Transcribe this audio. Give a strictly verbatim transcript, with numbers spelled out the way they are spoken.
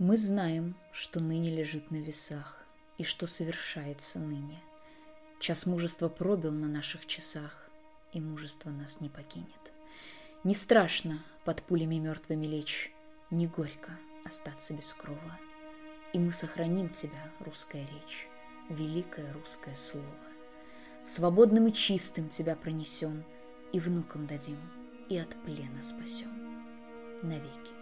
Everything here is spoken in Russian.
Мы знаем, что ныне лежит на весах, и что совершается ныне. Час мужества пробил на наших часах, и мужество нас не покинет. Не страшно под пулями мертвыми лечь, не горько остаться без крова. И мы сохраним тебя, русская речь, великое русское слово. Свободным и чистым тебя пронесем, и внукам дадим, и от плена спасем навеки.